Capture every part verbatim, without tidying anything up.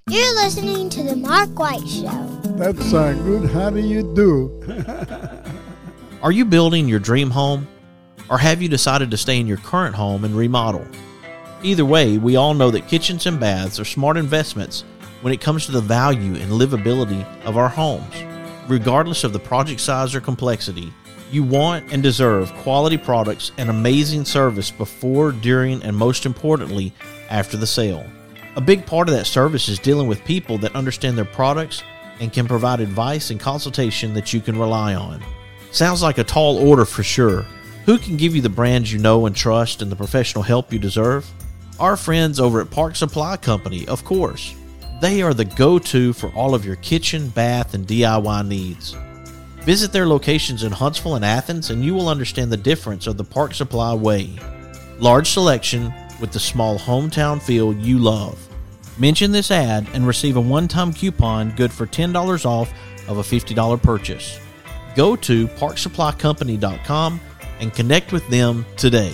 You're listening to The Mark White Show. That sounds good. How do you do? Are you building your dream home? Or have you decided to stay in your current home and remodel? Either way, we all know that kitchens and baths are smart investments when it comes to the value and livability of our homes. Regardless of the project size or complexity, you want and deserve quality products and amazing service before, during, and most importantly, after the sale. A big part of that service is dealing with people that understand their products and can provide advice and consultation that you can rely on. Sounds like a tall order for sure. Who can give you the brands you know and trust and the professional help you deserve? Our friends over at Park Supply Company, of course. They are the go-to for all of your kitchen, bath, and D I Y needs. Visit their locations in Huntsville and Athens and you will understand the difference of the Park Supply way. Large selection with the small hometown feel you love. Mention this ad and receive a one-time coupon good for ten dollars off of a fifty dollars purchase. Go to park supply company dot com and connect with them today.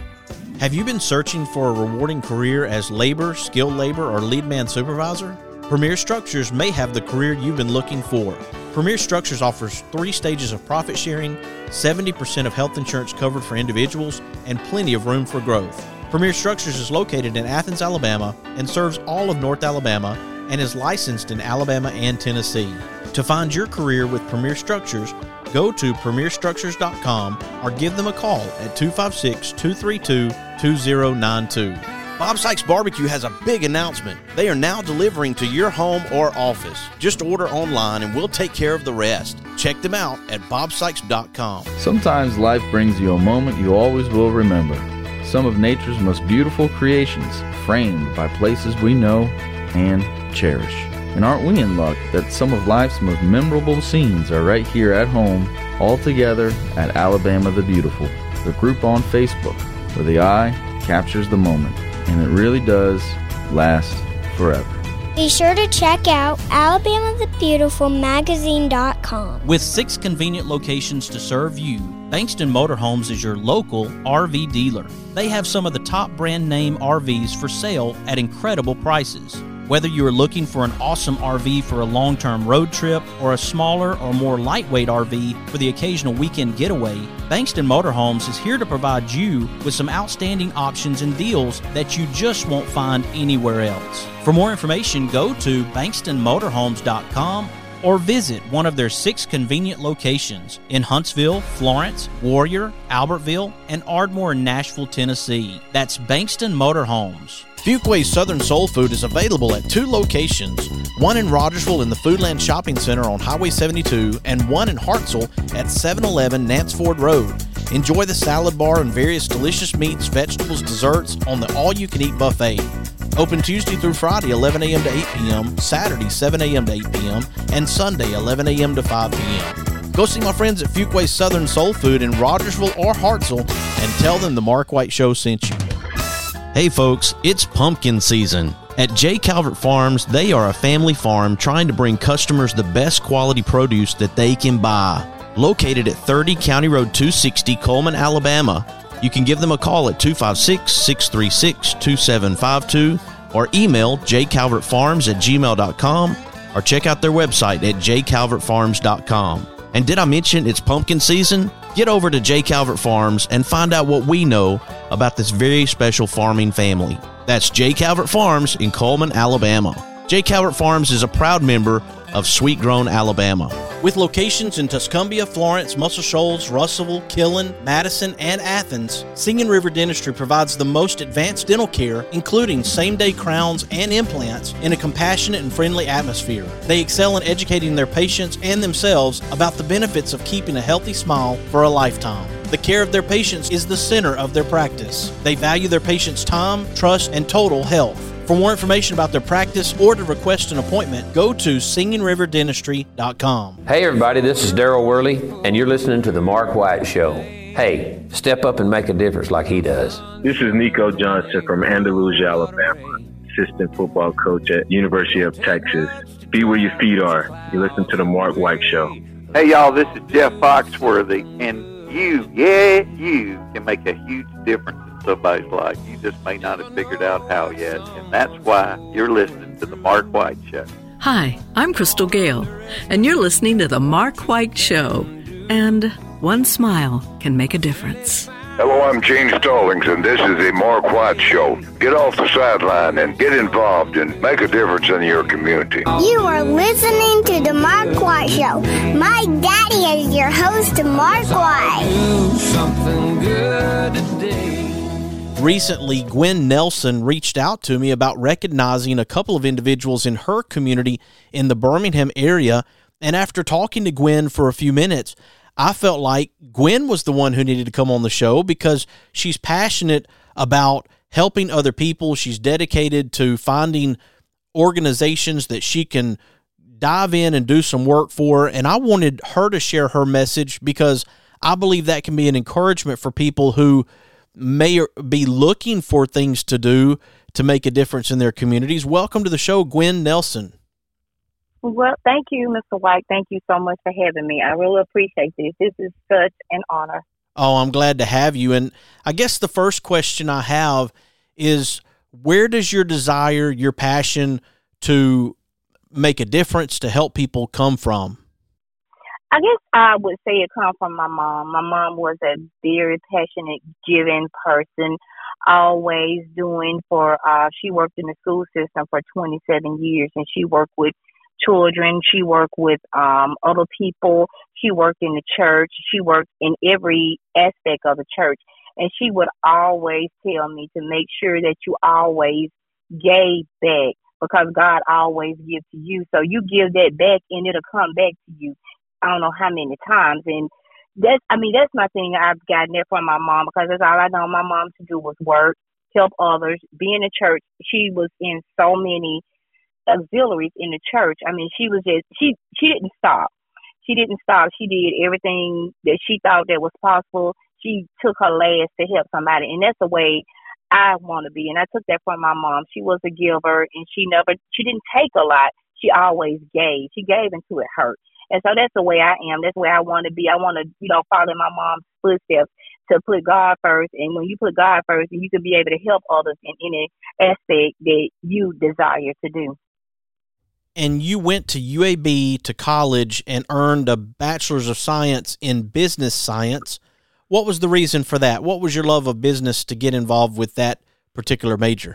Have you been searching for a rewarding career as labor, skilled labor, or lead man supervisor? Premier Structures may have the career you've been looking for. Premier Structures offers three stages of profit sharing, seventy percent of health insurance covered for individuals, and plenty of room for growth. Premier Structures is located in Athens, Alabama, and serves all of North Alabama and is licensed in Alabama and Tennessee. To find your career with Premier Structures, go to premier structures dot com or give them a call at two five six, two three two, two zero nine two. Bob Sykes Barbecue has a big announcement. They are now delivering to your home or office. Just order online and we'll take care of the rest. Check them out at bob sykes dot com. Sometimes life brings you a moment you always will remember. Some of nature's most beautiful creations, framed by places we know and cherish. And aren't we in luck that some of life's most memorable scenes are right here at home, all together at Alabama the Beautiful, the group on Facebook, where the eye captures the moment, and it really does last forever. Be sure to check out alabama the beautiful magazine dot com. With six convenient locations to serve you, Bankston Motorhomes is your local R V dealer. They have some of the top brand name R Vs for sale at incredible prices. Whether you are looking for an awesome R V for a long-term road trip or a smaller or more lightweight R V for the occasional weekend getaway, Bankston Motorhomes is here to provide you with some outstanding options and deals that you just won't find anywhere else. For more information, go to bankston motorhomes dot com or visit one of their six convenient locations in Huntsville, Florence, Warrior, Albertville, and Ardmore in Nashville, Tennessee. That's Bankston Motorhomes. Fuquay's Southern Soul Food is available at two locations, one in Rogersville in the Foodland Shopping Center on Highway seventy-two and one in Hartselle at seven eleven Nance Ford Road. Enjoy the salad bar and various delicious meats, vegetables, desserts on the all-you-can-eat buffet. Open Tuesday through Friday, eleven a.m. to eight p.m., Saturday, seven a.m. to eight p.m., and Sunday, eleven a.m. to five p.m. Go see my friends at Fuquay's Southern Soul Food in Rogersville or Hartselle and tell them the Mark White Show sent you. Hey folks, it's pumpkin season. At J. Calvert Farms, they are a family farm trying to bring customers the best quality produce that they can buy. Located at thirty County Road two sixty, Coleman, Alabama, you can give them a call at two five six, six three six, two seven five two or email j calvert farms at gmail dot com or check out their website at j calvert farms dot com. And did I mention it's pumpkin season? Get over to J. Calvert Farms and find out what we know about this very special farming family. That's J. Calvert Farms in Coleman, Alabama. J. Calvert Farms is a proud member of Sweet Grown, Alabama. With locations in Tuscumbia, Florence, Muscle Shoals, Russellville, Killen, Madison, and Athens, Singing River Dentistry provides the most advanced dental care, including same-day crowns and implants, in a compassionate and friendly atmosphere. They excel in educating their patients and themselves about the benefits of keeping a healthy smile for a lifetime. The care of their patients is the center of their practice. They value their patients' time, trust, and total health. For more information about their practice or to request an appointment, go to singing river dentistry dot com. Hey everybody, this is Daryl Worley, and you're listening to The Mark White Show. Hey, step up and make a difference like he does. This is Nico Johnson from Andalusia, Alabama, assistant football coach at University of Texas. Be where your feet are. You listen to The Mark White Show. Hey y'all, this is Jeff Foxworthy, and you, yeah, you can make a huge difference in somebody's life. You just may not have figured out how yet, and that's why you're listening to The Mark White Show. Hi, I'm Crystal Gale, and you're listening to The Mark White Show. And one smile can make a difference. Hello, I'm Gene Stallings, and this is The Mark White Show. Get off the sideline and get involved and make a difference in your community. You are listening to The Mark White Show. My daddy is your host, Mark White. Something good today. Recently, Gwen Nelson reached out to me about recognizing a couple of individuals in her community in the Birmingham area, and after talking to Gwen for a few minutes, I felt like Gwen was the one who needed to come on the show because she's passionate about helping other people. She's dedicated to finding organizations that she can dive in and do some work for, and I wanted her to share her message because I believe that can be an encouragement for people who may be looking for things to do to make a difference in their communities. Welcome to the show, Gwen Nelson. Well, thank you, Mister White. Thank you so much for having me. I really appreciate this. This is such an honor. Oh, I'm glad to have you. And I guess the first question I have is, where does your desire, your passion to make a difference, to help people come from? I guess I would say it comes from my mom. My mom was a very passionate, giving person, always doing for, uh, she worked in the school system for twenty-seven years, and she worked with children. She worked with um, other people. She worked in the church. She worked in every aspect of the church. And she would always tell me to make sure that you always gave back, because God always gives to you. So you give that back and it'll come back to you. I don't know how many times. And that's, I mean, that's my thing. I've gotten that from my mom, because that's all I know my mom to do was work, help others, be in the church. She was in so many auxiliaries in the church. I mean, she was just, she, she didn't stop. She didn't stop. She did everything that she thought that was possible. She took her last to help somebody. And that's the way I want to be. And I took that from my mom. She was a giver, and she never, she didn't take a lot. She always gave. She gave until it hurt. And so that's the way I am. That's the way I want to be. I want to, you know, follow in my mom's footsteps, to put God first. And when you put God first, you can be able to help others in any aspect that you desire to do. And you went to U A B to college and earned a Bachelor's of Science in Business Science. What was the reason for that? What was your love of business to get involved with that particular major?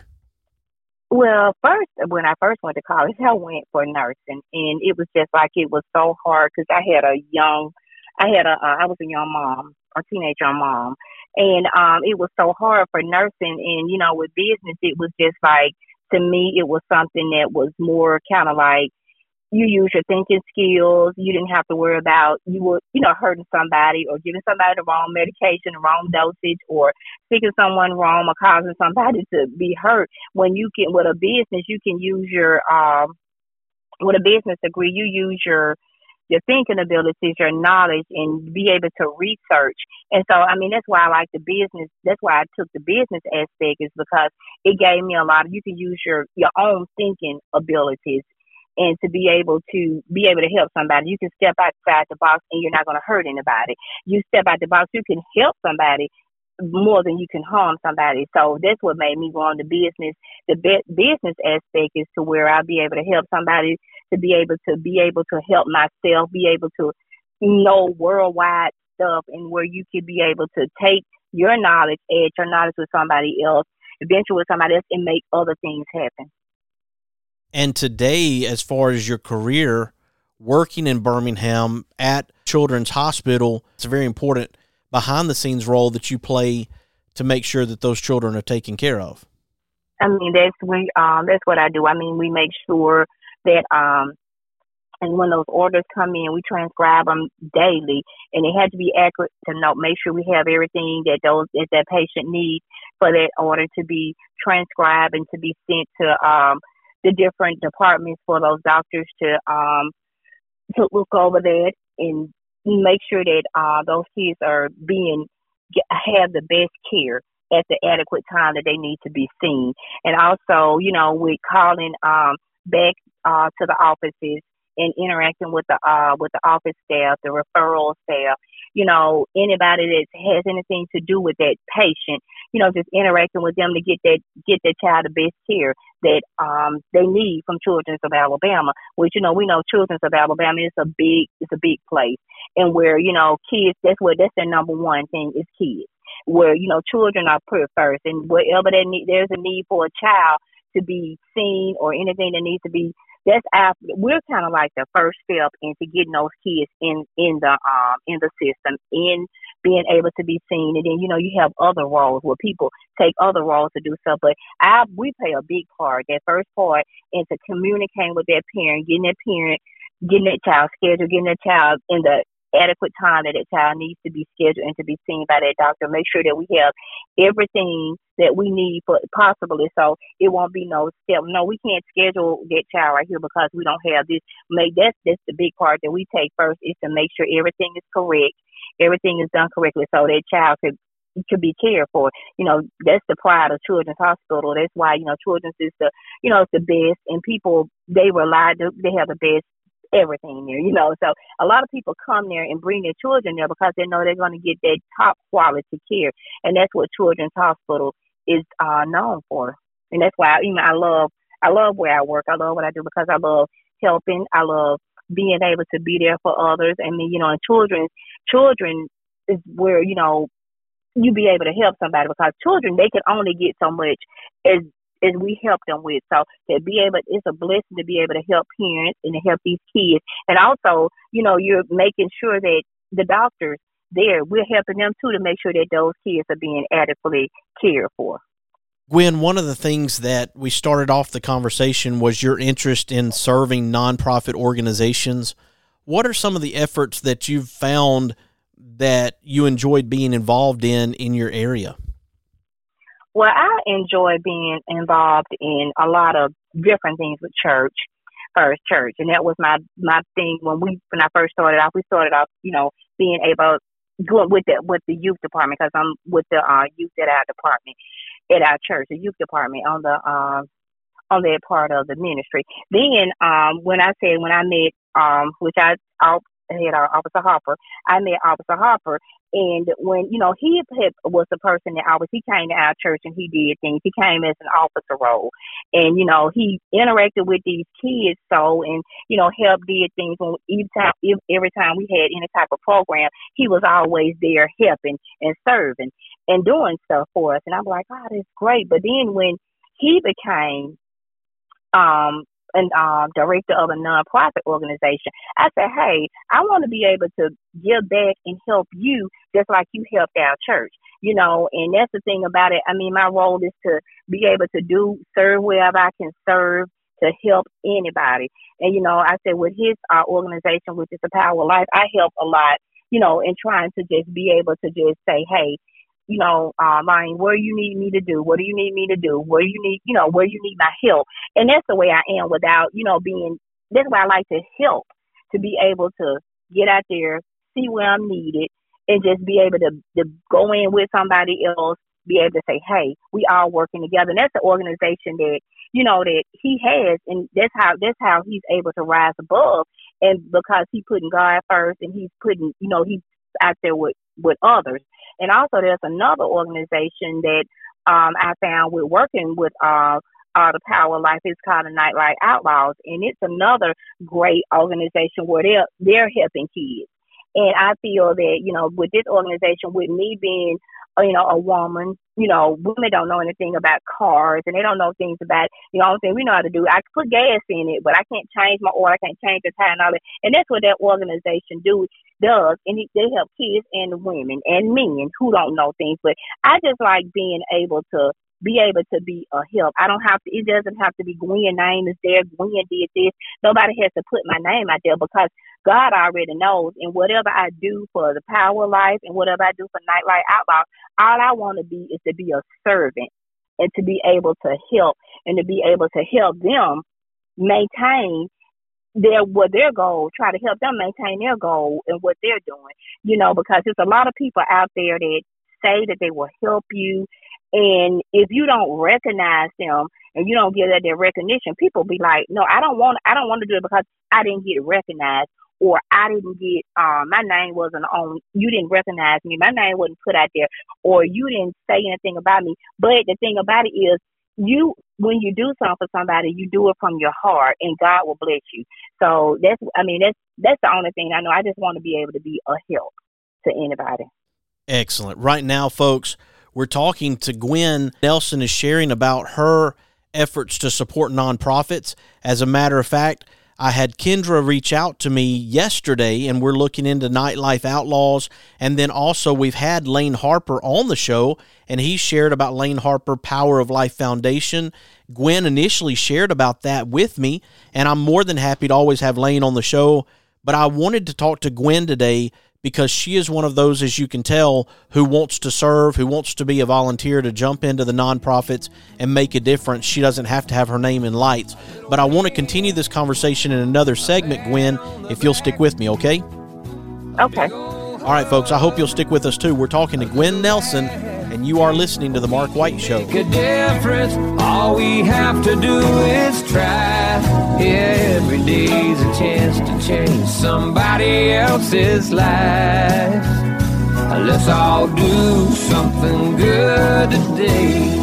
Well, first, when I first went to college, I went for nursing, and it was just like, it was so hard because I had a young, I had a, uh, I was a young mom, a teenage young mom, and um, it was so hard for nursing. And, you know, with business, it was just like, to me, it was something that was more kind of like, you use your thinking skills. You didn't have to worry about, you were, you know, hurting somebody or giving somebody the wrong medication, the wrong dosage, or sticking someone wrong or causing somebody to be hurt. When you can, with a business, you can use your, um, with a business degree, you use your, your thinking abilities, your knowledge, and be able to research. And so, I mean, that's why I like the business. That's why I took the business aspect, is because it gave me a lot of, you can use your, your own thinking abilities, and to be able to be able to help somebody. You can step outside the box and you're not going to hurt anybody. You step out the box, you can help somebody more than you can harm somebody. So that's what made me go on the business. The be- business aspect is to where I'll be able to help somebody, to be able to be able to help myself, be able to know worldwide stuff, and where you could be able to take your knowledge, add your knowledge with somebody else, eventually with somebody else, and make other things happen. And today, as far as your career, working in Birmingham at Children's Hospital, it's a very important behind-the-scenes role that you play to make sure that those children are taken care of. I mean, that's we um that's what I do. I mean, we make sure that um and when those orders come in, we transcribe them daily, and it had to be accurate to know, make sure we have everything that those that, that patient needs for that order to be transcribed and to be sent to um the different departments for those doctors to um to look over that and make sure that uh those kids are being have the best care at the adequate time that they need to be seen. And also, you know, with calling um back uh to the offices and interacting with the uh with the office staff, the referral staff, you know, anybody that has anything to do with that patient, you know, just interacting with them to get that get that child the best care. that um they need from Children's of Alabama, which, you know, we know Children's of Alabama is a big it's a big place, and where, you know, kids, that's what that's their number one thing is kids, where, you know, children are put first, and wherever they need, there's a need for a child to be seen or anything that needs to be, that's after, we're kind of like the first step into getting those kids in in the um in the system, in being able to be seen. And then, you know, you have other roles where people take other roles to do stuff, but I we play a big part, that first part, into communicating with that parent, getting that parent, getting that child scheduled, getting that child in the adequate time that that child needs to be scheduled and to be seen by that doctor. Make sure that we have everything that we need for possibly, so it won't be no step. No, we can't schedule that child right here because we don't have this. Make that's that's the big part that we take first, is to make sure everything is correct, everything is done correctly, so that child could could be cared for. You know, that's the pride of Children's Hospital. That's why, you know, Children's is the, you know, it's the best, and people, they rely, they have the best everything there, you know. So a lot of people come there and bring their children there because they know they're going to get that top quality care, and that's what Children's Hospital is uh, known for. And that's why, you know, I love I love where I work. I love what I do because I love helping. I love being able to be there for others. And then, you know, and children, children is where, you know, you be able to help somebody, because children, they can only get so much as as we help them with. So to be able, it's a blessing to be able to help parents and to help these kids. And also, you know, you're making sure that the doctors there, we're helping them too to make sure that those kids are being adequately cared for. Gwen, one of the things that we started off the conversation was your interest in serving nonprofit organizations. What are some of the efforts that you've found that you enjoyed being involved in in your area? Well, I enjoy being involved in a lot of different things with church, First Church. And that was my, my thing when we, when I first started off, we started off, you know, being able, going with the, with the youth department, because I'm with the uh, youth at our department, at our church, the youth department on the, um, on that part of the ministry. Then, um, when I said, when I met, um, which I, I had our Officer Harper, I met Officer Harper. And when, you know, he had, was the person that always, he came to our church and he did things. He came as an officer role. And, you know, he interacted with these kids, so, and, you know, helped, did things. When every time, every time we had any type of program, he was always there helping and serving and doing stuff for us. And I'm like, oh, that's great. But then when he became, um, and um, director of a nonprofit organization, I said, hey, I want to be able to give back and help you just like you helped our church, you know. And that's the thing about it. I mean, my role is to be able to do, serve wherever I can serve, to help anybody. And, you know, I said with his uh, organization, which is the Power of Life, I help a lot, you know, in trying to just be able to just say, hey, you know, uh, Lion, where you need me to do? What do you need me to do? Where you need, you know, where you need my help? And that's the way I am without, you know, being, that's why I like to help, to be able to get out there, see where I'm needed, and just be able to, to go in with somebody else, be able to say, hey, we all working together. And that's the organization that, you know, that he has, and that's how, that's how he's able to rise above. And because he's putting God first, and he's putting, you know, he's out there with, with others. And also there's another organization that um, I found with working with uh, uh, the Power of Life. It's called the Nightlight Outlaws. And it's another great organization where they're, they're helping kids. And I feel that, you know, with this organization, with me being, you know, a woman, you know, women don't know anything about cars, and they don't know things about, you know, the only thing we know how to do, I can put gas in it, but I can't change my oil, I can't change the tire and all that. And that's what that organization do, does. And it, they help kids and women and men who don't know things. But I just like being able to be able to be a help. I don't have to, it doesn't have to be Gwen's name is there, Gwen did this. Nobody has to put my name out there, because God already knows. And whatever I do for the Power of Life and whatever I do for Nightlight Outlaw, all I want to be is to be a servant and to be able to help and to be able to help them maintain their, what their goal, try to help them maintain their goal and what they're doing, you know, because there's a lot of people out there that say that they will help you. And if you don't recognize them and you don't give that their recognition, people be like, no, I don't want, I don't want to do it because I didn't get recognized, or I didn't get, um, my name wasn't on, you didn't recognize me, my name wasn't put out there, or you didn't say anything about me. But the thing about it is, you, when you do something for somebody, you do it from your heart, and God will bless you. So that's, I mean, that's that's the only thing I know. I just want to be able to be a help to anybody. Excellent. Right now, folks, we're talking to Gwen Nelson, is sharing about her efforts to support nonprofits. As a matter of fact, I had Kendra reach out to me yesterday, and we're looking into Nightlife Outlaws. And then also we've had Lane Harper on the show, and he shared about Lane Harper Power of Life Foundation. Gwen initially shared about that with me, and I'm more than happy to always have Lane on the show. But I wanted to talk to Gwen today because she is one of those, as you can tell, who wants to serve, who wants to be a volunteer to jump into the nonprofits and make a difference. She doesn't have to have her name in lights. But I want to continue this conversation in another segment, Gwen, if you'll stick with me, okay? Okay. All right, folks, I hope you'll stick with us, too. We're talking to Gwen Nelson, and you are listening to The Mark White Show. Make a difference. All we have to do is try. Yeah, every day's a chance to change somebody else's life. Let's all do something good today.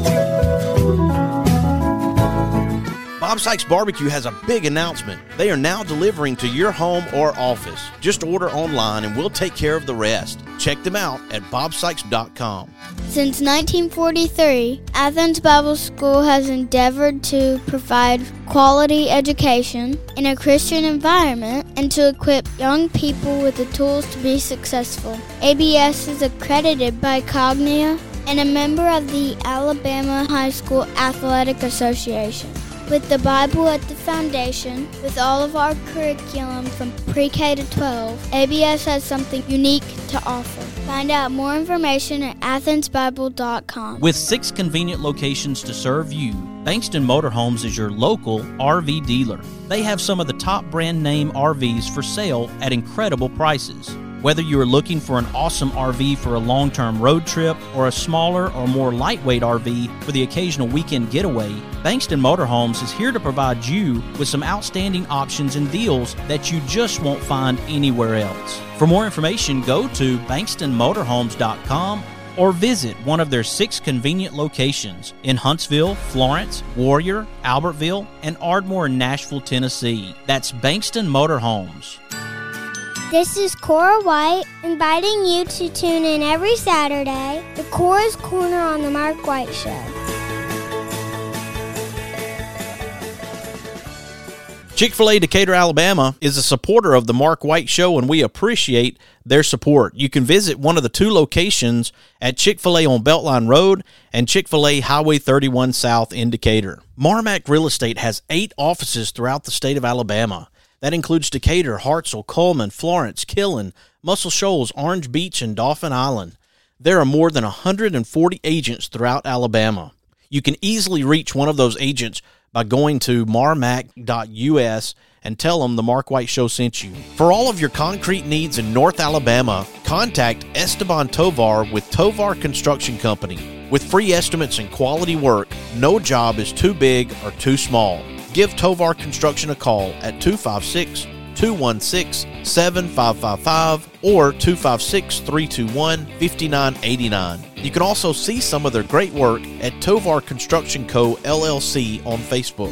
Bob Sykes Barbecue has a big announcement. They are now delivering to your home or office. Just order online and we'll take care of the rest. Check them out at bob sykes dot com. Since nineteen forty-three, Athens Bible School has endeavored to provide quality education in a Christian environment and to equip young people with the tools to be successful. A B S is accredited by Cognia and a member of the Alabama High School Athletic Association. With the Bible at the foundation, with all of our curriculum from pre-K to twelve, A B S has something unique to offer. Find out more information at athens bible dot com. With six convenient locations to serve you, Bankston Motorhomes is your local R V dealer. They have some of the top brand name R Vs for sale at incredible prices. Whether you are looking for an awesome R V for a long-term road trip or a smaller or more lightweight R V for the occasional weekend getaway, Bankston Motorhomes is here to provide you with some outstanding options and deals that you just won't find anywhere else. For more information, go to bankston motorhomes dot com or visit one of their six convenient locations in Huntsville, Florence, Warrior, Albertville, and Ardmore, Nashville, Tennessee. That's Bankston Motorhomes. This is Cora White, inviting you to tune in every Saturday to Cora's Corner on The Mark White Show. Chick-fil-A Decatur, Alabama is a supporter of The Mark White Show, and we appreciate their support. You can visit one of the two locations at Chick-fil-A on Beltline Road and Chick-fil-A Highway thirty-one South in Decatur. Marmac Real Estate has eight offices throughout the state of Alabama. That includes Decatur, Hartselle, Coleman, Florence, Killen, Muscle Shoals, Orange Beach, and Dauphin Island. There are more than one hundred forty agents throughout Alabama. You can easily reach one of those agents by going to marmac dot U S and tell them the Mark White Show sent you. For all of your concrete needs in North Alabama, contact Esteban Tovar with Tovar Construction Company. With free estimates and quality work, no job is too big or too small. Give Tovar Construction a call at two five six, two one six, seven five five five or two five six, three two one, five nine eight nine. You can also see some of their great work at Tovar Construction Co. L L C on Facebook.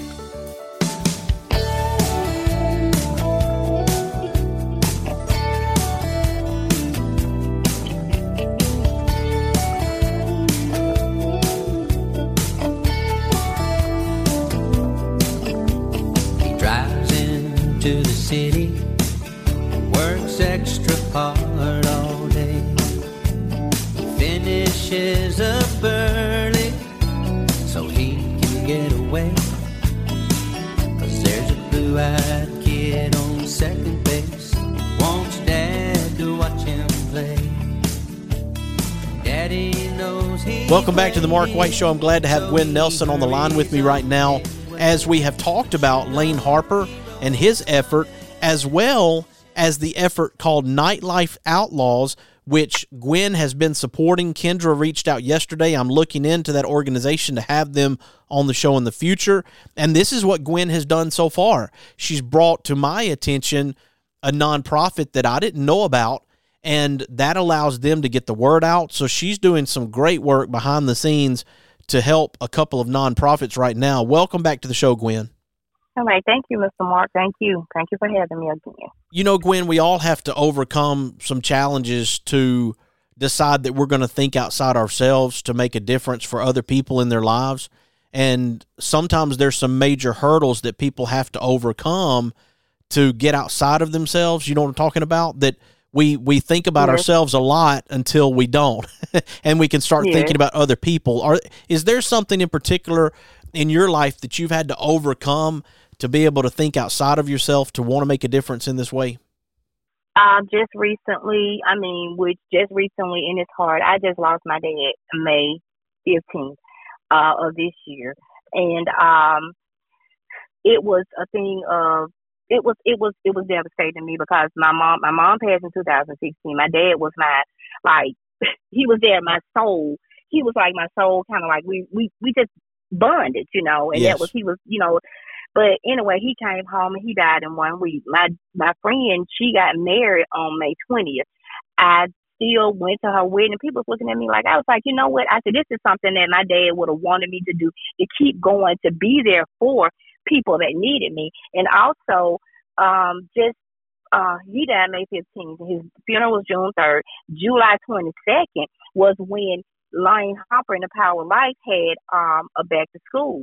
To the city, works extra hard all day, finishes up early so he can get away, 'cause there's a blue-eyed kid on second base, wants dad to watch him play. Daddy knows he. Welcome back to the Mark White Show. I'm glad to have Gwen Nelson on the line with me right now as we have talked about Lane Harper and his effort, as well as the effort called Nightlife Outlaws, which Gwen has been supporting. Kendra reached out yesterday. I'm looking into that organization to have them on the show in the future. And this is what Gwen has done so far. She's brought to my attention a nonprofit that I didn't know about, and that allows them to get the word out. So she's doing some great work behind the scenes to help a couple of nonprofits right now. Welcome back to the show, Gwen. All right. Thank you, Mister Mark. Thank you. Thank you for having me again. You know, Gwen, we all have to overcome some challenges to decide that we're going to think outside ourselves to make a difference for other people in their lives. And sometimes there's some major hurdles that people have to overcome to get outside of themselves. You know what I'm talking about? That we, we think about Yes. ourselves a lot until we don't, and we can start Yes. thinking about other people. Are, is there something in particular in your life that you've had to overcome to be able to think outside of yourself to want to make a difference in this way? Uh, just recently, I mean, which just recently, and it's hard. I just lost my dad May fifteenth uh, of this year, and um, it was a thing of it was it was it was devastating to me because my mom my mom passed in two thousand sixteen. My dad was my like he was there, my soul. He was like my soul, kind of like we we we just bonded, you know, and Yes. that was he was, you know. But anyway, he came home and he died in one week. My my friend, she got married on May twentieth. I still went to her wedding, and people was looking at me like, I was like, you know what? I said, this is something that my dad would have wanted me to do, to keep going, to be there for people that needed me. And also, um, just, uh, he died May fifteenth. His funeral was June third. July twenty-second was when Lane Hopper and the Power of Life had um, a back to school.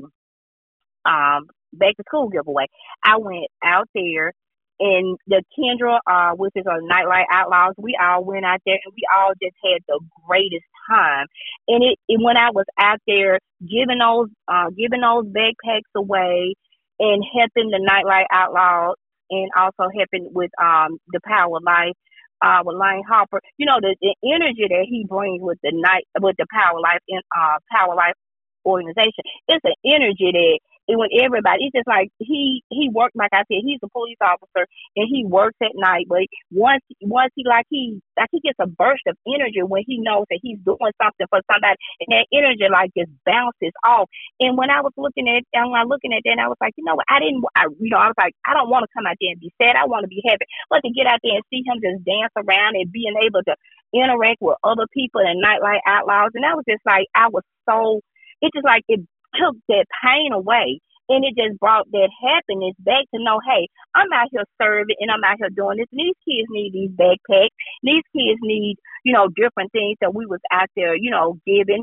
Um, back to school giveaway. I went out there, and the Kendra, uh, which is a Nightlight Outlaws, we all went out there, and we all just had the greatest time. And it, it when I was out there giving those, uh, giving those backpacks away, and helping the Nightlight Outlaws, and also helping with um the Power of Life, uh, with Lane Hopper. You know, the, the energy that he brings with the night, with the Power Life, in uh Power Life organization. It's an energy that. And when everybody, it's just like he he worked, like I said, he's a police officer and he works at night. But once once he like he like he gets a burst of energy when he knows that he's doing something for somebody, and that energy like just bounces off. And when I was looking at and when I was looking at that, I was like, you know what, I didn't, I, you know, I was like, I don't want to come out there and be sad. I want to be happy, but to get out there and see him just dance around and being able to interact with other people and Nightlight Outlaws, and I was just like, I was so, it just like it took that pain away, and it just brought that happiness back to know, hey, I'm out here serving and I'm out here doing this, and these kids need these backpacks, these kids need, you know, different things that we was out there, you know, giving,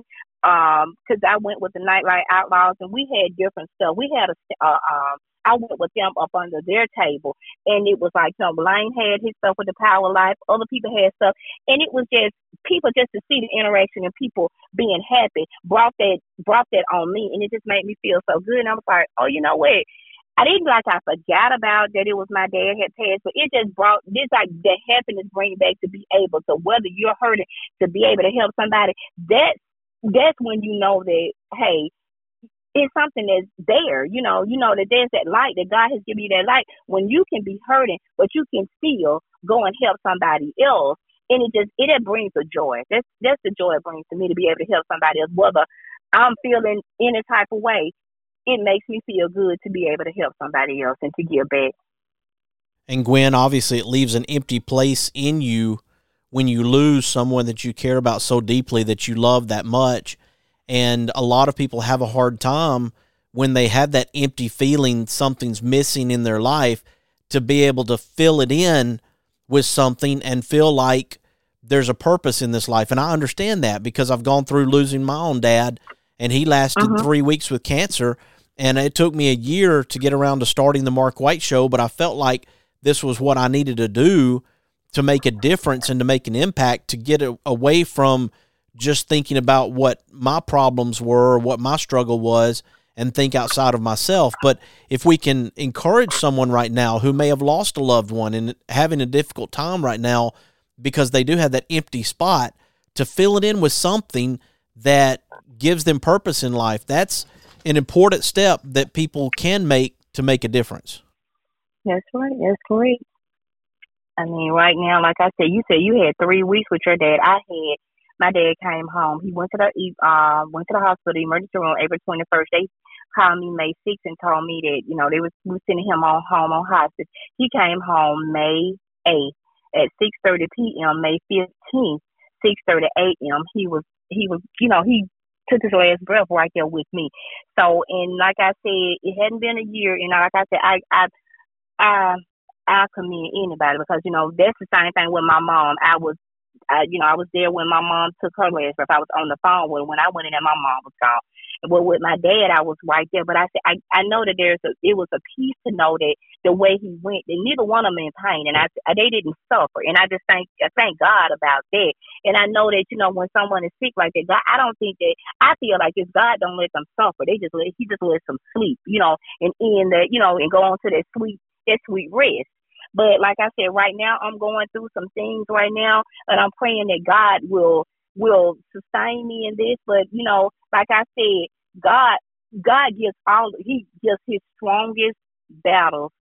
um because I went with the Nightlight Outlaws, and we had different stuff. We had a uh, um I went with them up under their table, and it was like, you know, Lane had his stuff with the Power of Life, other people had stuff, and it was just people just to see the interaction and people being happy brought that brought that on me, and it just made me feel so good. And I was like, oh, you know what? I didn't like I forgot about that it was my dad had passed, but it just brought this like the happiness bring back to be able to, whether you're hurting, to be able to help somebody. That's that's when you know that, hey, it's something that's there, you know, you know that there's that light, that God has given you that light when you can be hurting, but you can still go and help somebody else. And it just, it, it brings a joy. That's, that's the joy it brings to me, to be able to help somebody else. Whether I'm feeling any type of way, it makes me feel good to be able to help somebody else and to give back. And Gwen, obviously it leaves an empty place in you when you lose someone that you care about so deeply, that you love that much. And a lot of people have a hard time when they have that empty feeling, something's missing in their life, to be able to fill it in with something and feel like there's a purpose in this life. And I understand that because I've gone through losing my own dad, and he lasted Uh-huh. three weeks with cancer. And it took me a year to get around to starting the Mark White Show, but I felt like this was what I needed to do to make a difference and to make an impact, to get a, away from just thinking about what my problems were, what my struggle was, and think outside of myself. But if we can encourage someone right now who may have lost a loved one and having a difficult time right now because they do have that empty spot, to fill it in with something that gives them purpose in life, that's an important step that people can make to make a difference. That's right. That's great. I mean, right now, like I said, you said you had three weeks with your dad. I had, my dad came home. He went to the uh, went to the hospital, the emergency room, April twenty-first. They called me May sixth and told me that, you know, they was, we was sending him on home on hospice. He came home May eighth at six thirty p.m. May fifteenth, six thirty a.m. He was, he was, you know, he took his last breath right there with me. So, and like I said, it hadn't been a year, and like I said, I, I, I, I commend anybody because, you know, that's the same thing with my mom. I was, I, you know, I was there when my mom took her last breath. I was on the phone with her when I went in and my mom was gone. Well, with my dad, I was right there. But I said, I, I know that there's a, it was a piece to know that the way he went, that neither one of them in pain, and I, they didn't suffer. And I just thank, I thank God about that. And I know that, you know, when someone is sick like that, God, I don't think that, I feel like if God don't let them suffer, they just let, he just lets them sleep, you know, and in the, you know, and go on to that sweet, that sweet rest. But like I said, right now I'm going through some things right now, and I'm praying that God will will sustain me in this. But you know, like I said, God God gives all He gives His strongest battles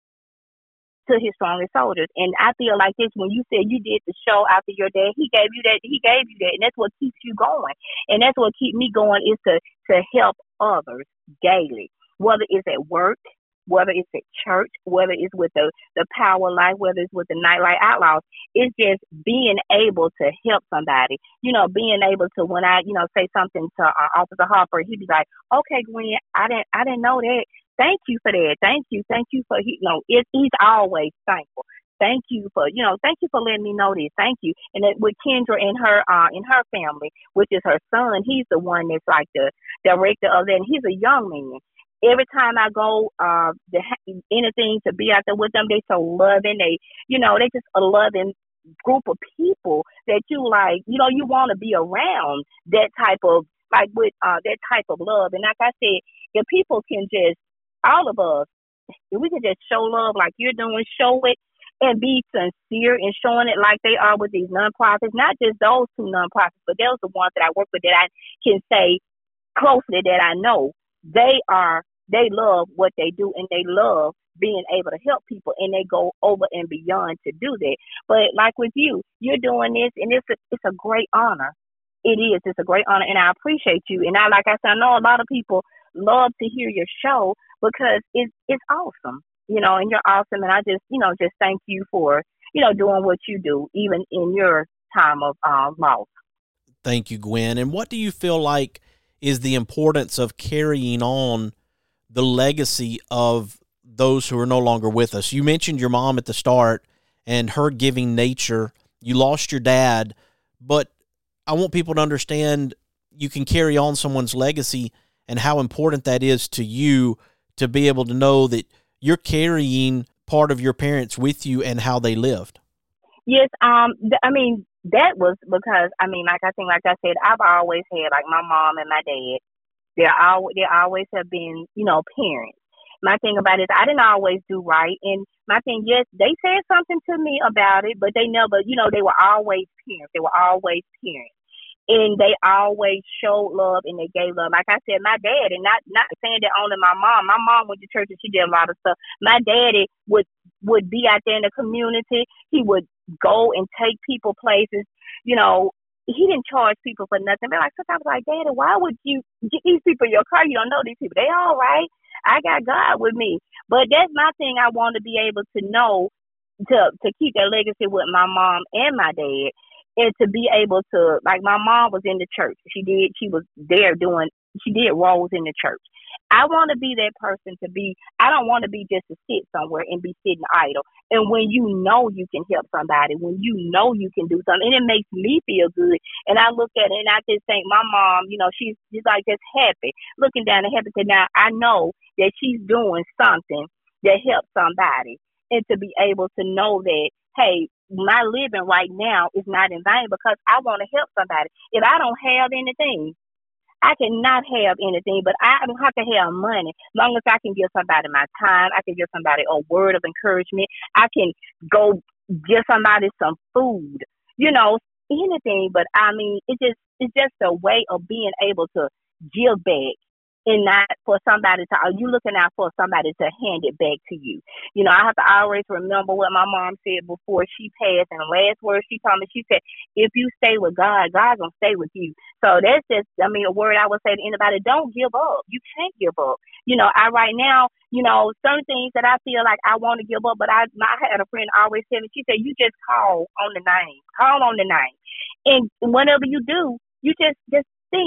to His strongest soldiers. And I feel like this when you said you did the show after your dad, He gave you that. He gave you that, and that's what keeps you going. And that's what keeps me going is to to help others daily, whether it's at work, whether it's at church, whether it's with the, the Power Life, whether it's with the Nightlight Outlaws. It's just being able to help somebody. You know, being able to, when I, you know, say something to uh, Officer Harper, he'd be like, okay, Gwen, I didn't, I didn't know that. Thank you for that. Thank you. Thank you for, he, you know, it, he's always thankful. Thank you for, you know, thank you for letting me know this. Thank you. And that with Kendra and her, uh, in her family, which is her son, he's the one that's like the director of that. And he's a young man. Every time I go, uh, to ha- anything to be out there with them, they so loving. They, you know, they just a loving group of people that you like, you know, you want to be around that type of, like with, uh, that type of love. And like I said, if people can just, all of us, if we can just show love like you're doing, show it and be sincere in showing it like they are with these nonprofits, not just those two nonprofits, but those are the ones that I work with that I can say closely that I know. They are, they love what they do, and they love being able to help people, and they go over and beyond to do that. But like with you, you're doing this, and it's a, it's a great honor. It is. It's a great honor, and I appreciate you. And I, like I said, I know a lot of people love to hear your show because it's it's awesome, you know, and you're awesome. And I just, you know, just thank you for, you know, doing what you do, even in your time of uh, loss. Thank you, Gwen. And what do you feel like is the importance of carrying on the legacy of those who are no longer with us? You mentioned your mom at the start and her giving nature. You lost your dad, but I want people to understand you can carry on someone's legacy and how important that is to you to be able to know that you're carrying part of your parents with you and how they lived. Yes, um, th- I mean, that was because, I mean, like I think, like I said, I've always had, like, my mom and my dad. There always, there always have been, you know, parents. My thing about it is I didn't always do right. And my thing, yes, they said something to me about it, but they never, you know, they were always parents. They were always parents. And they always showed love and they gave love. Like I said, my dad, and not not saying that only my mom. My mom went to church and she did a lot of stuff. My daddy would would be out there in the community. He would go and take people places. You know, he didn't charge people for nothing. But like sometimes like, Daddy, why would you get these people in your car? You don't know these people. They all right. I got God with me. But that's my thing. I want to be able to know to to keep that legacy with my mom and my dad. And to be able to, like my mom was in the church. She did, she was there doing, she did roles in the church. I want to be that person to be, I don't want to be just to sit somewhere and be sitting idle. And when you know you can help somebody, when you know you can do something, and it makes me feel good. And I look at it and I just think my mom, you know, she's just like just happy, looking down and happy. Now I know that she's doing something that helps somebody. And to be able to know that, hey, my living right now is not in vain because I want to help somebody. If I don't have anything, I cannot have anything, but I don't have to have money. As long as I can give somebody my time, I can give somebody a word of encouragement. I can go give somebody some food, you know, anything. But I mean, it just it's just a way of being able to give back. And not for somebody to, are you looking out for somebody to hand it back to you? You know, I have to always remember what my mom said before she passed. And the last word she told me, she said, if you stay with God, God's going to stay with you. So that's just, I mean, a word I would say to anybody, don't give up. You can't give up. You know, I right now, you know, certain things that I feel like I want to give up, but I, I had a friend always tell me, she said, you just call on the name. Call on the name. And whenever you do, you just, just think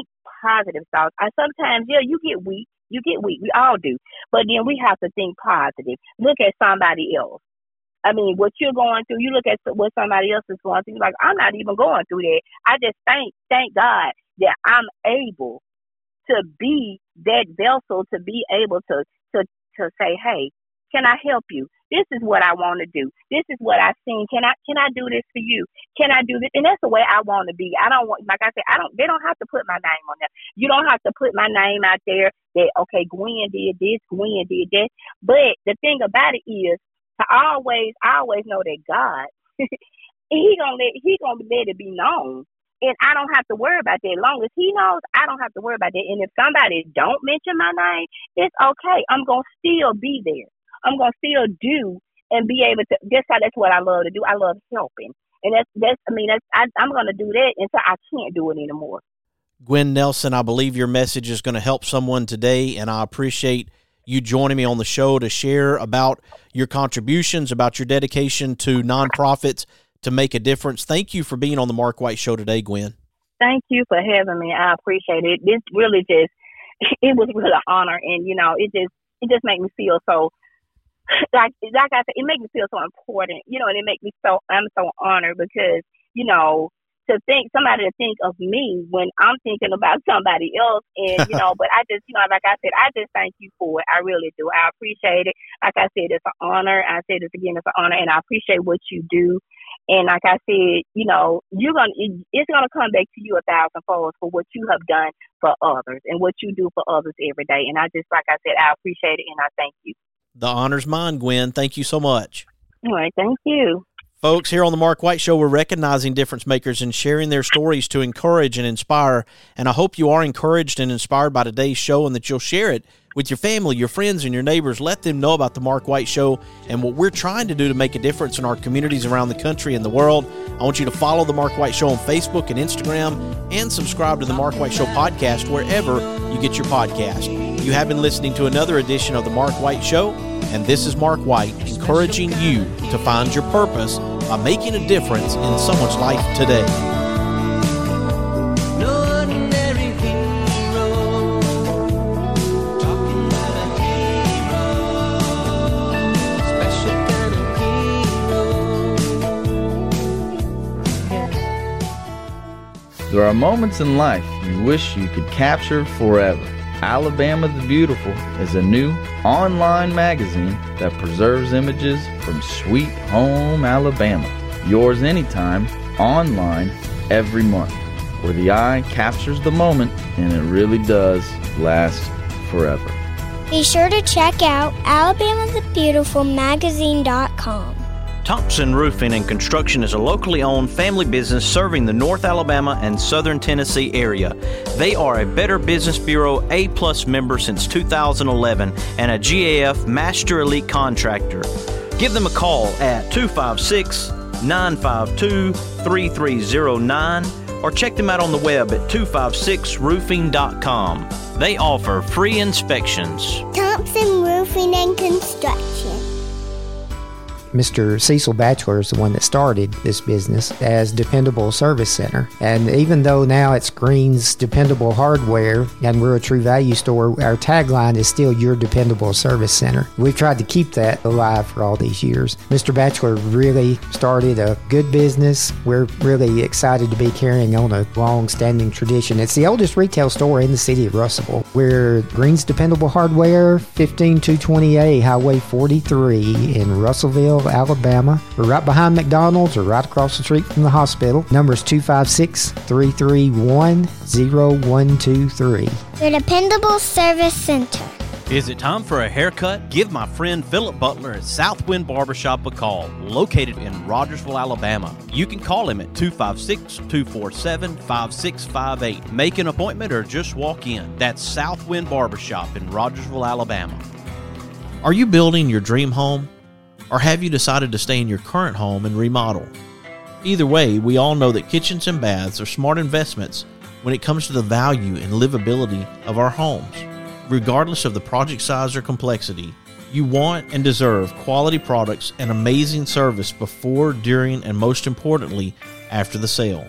positive thoughts. I sometimes, yeah, you get weak. You get weak. We all do. But then we have to think positive. Look at somebody else. I mean, what you're going through, you look at what somebody else is going through, you're like, I'm not even going through that. I just thank, thank God that I'm able to be that vessel, to be able to, to, to say, hey, can I help you? This is what I want to do. This is what I've seen. Can I, can I do this for you? Can I do this? And that's the way I want to be. I don't want, like I said, I don't, they don't have to put my name on there. You don't have to put my name out there that, okay, Gwen did this, Gwen did that. But the thing about it is, to always, I always know that God, he gonna let, he gonna let it be known. And I don't have to worry about that. As long as he knows, I don't have to worry about that. And if somebody don't mention my name, it's okay. I'm going to still be there. I'm going to still do and be able to. That's how, that's what I love to do. I love helping. And that's, that's I mean, that's, I, I'm going to do that until I can't do it anymore. Gwen Nelson, I believe your message is going to help someone today, and I appreciate you joining me on the show to share about your contributions, about your dedication to nonprofits to make a difference. Thank you for being on the Mark White Show today, Gwen. Thank you for having me. I appreciate it. This really just, it was really an honor, and, you know, it just, it just made me feel so, like, like I said, it made me feel so important, you know, and it made me so, I'm so honored because, you know, to think, somebody to think of me when I'm thinking about somebody else. And, you know, but I just, you know, like I said, I just thank you for it. I really do. I appreciate it. Like I said, it's an honor. I said this again, it's an honor, and I appreciate what you do. And like I said, you know, you're gonna, it, it's going to come back to you a thousand folds for what you have done for others and what you do for others every day. And I just, like I said, I appreciate it, and I thank you. The honor's mine, Gwen. Thank you so much. All right. Thank you. Folks, here on the Mark White Show, we're recognizing difference makers and sharing their stories to encourage and inspire. And I hope you are encouraged and inspired by today's show, and that you'll share it with your family, your friends, and your neighbors. Let them know about the Mark White Show and what we're trying to do to make a difference in our communities around the country and the world. I want you to follow the Mark White Show on Facebook and Instagram, and subscribe to the Mark White Show podcast wherever you get your podcast. You have been listening to another edition of the Mark White Show, and this is Mark White, encouraging you to find your purpose by making a difference in someone's life today. There are moments in life you wish you could capture forever. Alabama the Beautiful is a new online magazine that preserves images from sweet home Alabama. Yours anytime, online, every month, where the eye captures the moment and it really does last forever. Be sure to check out alabama the beautiful magazine dot com. Thompson Roofing and Construction is a locally owned family business serving the North Alabama and Southern Tennessee area. They are a Better Business Bureau A-plus member since two thousand eleven and a G A F Master Elite Contractor. Give them a call at two five six, nine five two, three three zero nine or check them out on the web at two five six roofing dot com. They offer free inspections. Thompson Roofing and Construction. Mister Cecil Batchelor is the one that started this business as Dependable Service Center. And even though now it's Green's Dependable Hardware and we're a True Value store, our tagline is still Your Dependable Service Center. We've tried to keep that alive for all these years. Mister Batchelor really started a good business. We're really excited to be carrying on a long-standing tradition. It's the oldest retail store in the city of Russellville. We're Green's Dependable Hardware, fifteen two twenty A Highway forty-three in Russellville, Alabama. We're right behind McDonald's or right across the street from the hospital. Number is two five six, three three one, zero one two three. Your Dependable Service Center. Is it time for a haircut? Give my friend Philip Butler at Southwind Barbershop a call, located in Rogersville, Alabama. You can call him at two five six, two four seven, five six five eight. Make an appointment or just walk in. That's Southwind Barbershop in Rogersville, Alabama. Are you building your dream home? Or have you decided to stay in your current home and remodel? Either way, we all know that kitchens and baths are smart investments when it comes to the value and livability of our homes. Regardless of the project size or complexity, you want and deserve quality products and amazing service before, during, and most importantly, after the sale.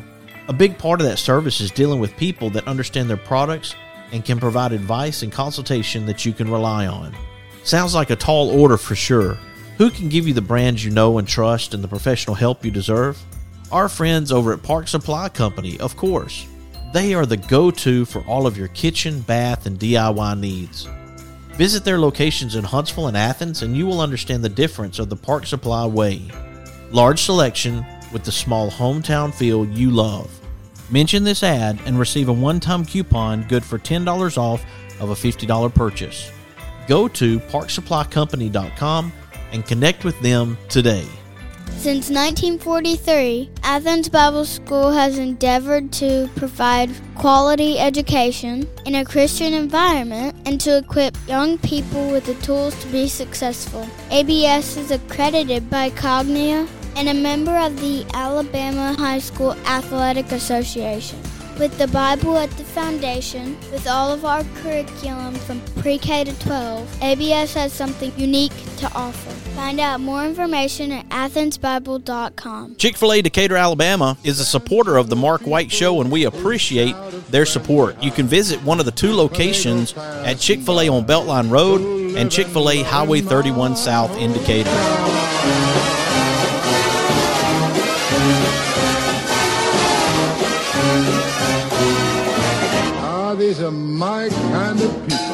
A big part of that service is dealing with people that understand their products and can provide advice and consultation that you can rely on. Sounds like a tall order for sure. Who can give you the brands you know and trust and the professional help you deserve? Our friends over at Park Supply Company, of course. They are the go-to for all of your kitchen, bath, and D I Y needs. Visit their locations in Huntsville and Athens, and you will understand the difference of the Park Supply way. Large selection with the small hometown feel you love. Mention this ad and receive a one-time coupon good for ten dollars off of a fifty dollars purchase. Go to park supply company dot com and connect with them today. Since nineteen forty-three, Athens Bible School has endeavored to provide quality education in a Christian environment and to equip young people with the tools to be successful. A B S is accredited by Cognia and a member of the Alabama High School Athletic Association. With the Bible at the foundation, with all of our curriculum from pre-K to twelve, A B S has something unique to offer. Find out more information at athens bible dot com. Chick-fil-A Decatur, Alabama is a supporter of the Mark White Show, and we appreciate their support. You can visit one of the two locations at Chick-fil-A on Beltline Road and Chick-fil-A Highway thirty-one South in Decatur. Ah, these are my kind of people.